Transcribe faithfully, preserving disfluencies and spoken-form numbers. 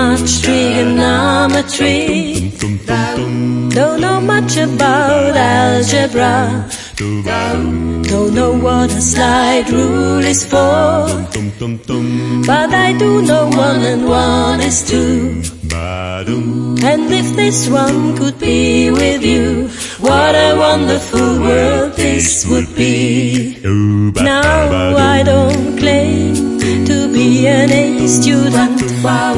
much trigonometry, don't know much about algebra, don't know what a slide rule is for, but I do know one and one is two. And if this one could be with you, what a wonderful world this would be. Now I don't claim to be an A student,